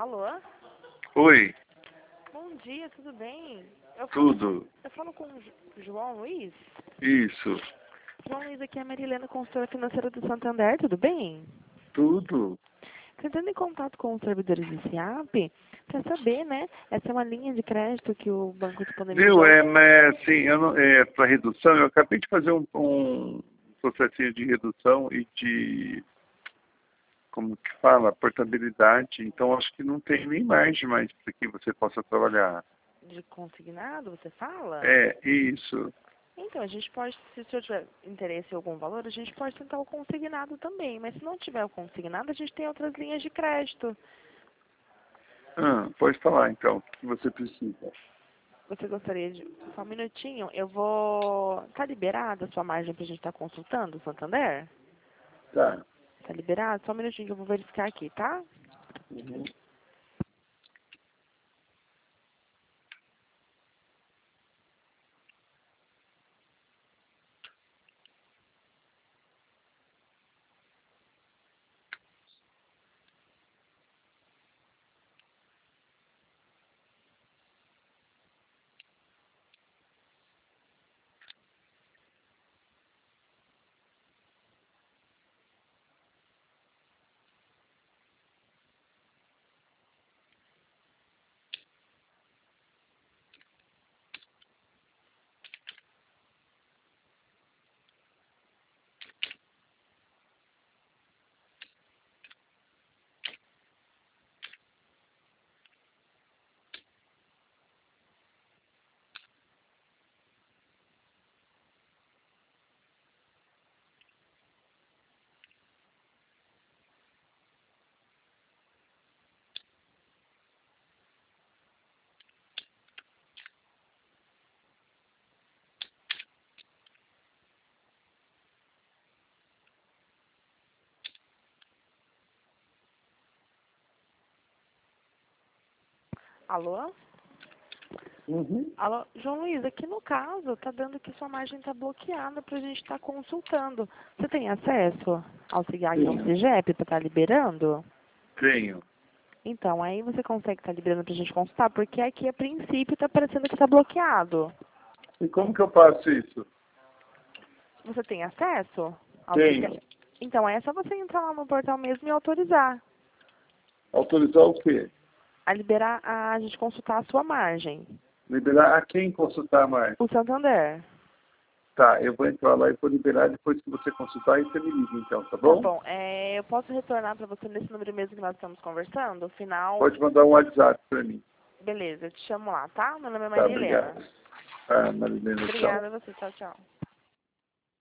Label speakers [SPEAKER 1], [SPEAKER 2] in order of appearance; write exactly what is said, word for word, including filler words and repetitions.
[SPEAKER 1] Alô?
[SPEAKER 2] Oi,
[SPEAKER 1] Bom dia, tudo bem? Eu falo,
[SPEAKER 2] tudo.
[SPEAKER 1] eu falo com o Jo- João Luiz.
[SPEAKER 2] Isso,
[SPEAKER 1] João Luiz, aqui é a Marilena, consultora financeira do Santander, tudo bem?
[SPEAKER 2] tudo.
[SPEAKER 1] Tentando em contato com os servidores do SIAP para saber, né? Essa é uma linha de crédito que o banco disponibilizou.
[SPEAKER 2] Viu, é, mas assim, eu não, é, para redução, eu acabei de fazer um, um processinho de redução e de, como que fala, portabilidade, então acho que não tem nem margem mais para que você possa trabalhar.
[SPEAKER 1] De consignado, você fala?
[SPEAKER 2] É, isso.
[SPEAKER 1] Então, a gente pode, se o senhor tiver interesse em algum valor, a gente pode tentar o consignado também. Mas se não tiver o consignado, a gente tem outras linhas de crédito.
[SPEAKER 2] Ah, pode falar então, o que você precisa.
[SPEAKER 1] Você gostaria de... Só um minutinho, eu vou... Tá liberada a sua margem pra gente estar consultando, Santander?
[SPEAKER 2] Tá.
[SPEAKER 1] Tá liberado? Só um minutinho que eu vou verificar aqui, tá?
[SPEAKER 2] Uhum.
[SPEAKER 1] Alô?
[SPEAKER 2] Uhum.
[SPEAKER 1] Alô? João Luiz, aqui no caso, tá dando que sua margem tá bloqueada pra gente estar consultando. Você tem acesso ao CIGAG e ao
[SPEAKER 2] Tenho,
[SPEAKER 1] CIGEP pra estar liberando?
[SPEAKER 2] tenho.
[SPEAKER 1] Então, aí você consegue estar liberando pra gente consultar, porque aqui, a princípio, tá parecendo que tá bloqueado.
[SPEAKER 2] E como que eu faço isso?
[SPEAKER 1] Você tem acesso ao
[SPEAKER 2] Tenho.
[SPEAKER 1] CIGAG? Então, aí é só você entrar lá no portal mesmo e autorizar.
[SPEAKER 2] Autorizar o quê?
[SPEAKER 1] A liberar, a gente consultar a sua margem.
[SPEAKER 2] Liberar a quem consultar mais?
[SPEAKER 1] O Santander.
[SPEAKER 2] Tá, eu vou entrar lá e vou liberar depois que você consultar e você me liga então, tá
[SPEAKER 1] Tá
[SPEAKER 2] bom?
[SPEAKER 1] bom. É, eu posso retornar para você nesse número mesmo que nós estamos conversando? Final.
[SPEAKER 2] Pode mandar um WhatsApp para mim.
[SPEAKER 1] Beleza, eu te chamo lá, tá? Meu nome é
[SPEAKER 2] Tá,
[SPEAKER 1] Maria Helena.
[SPEAKER 2] obrigado. Ah, Marilena, tchau.
[SPEAKER 1] Obrigada a você. Tchau, tchau.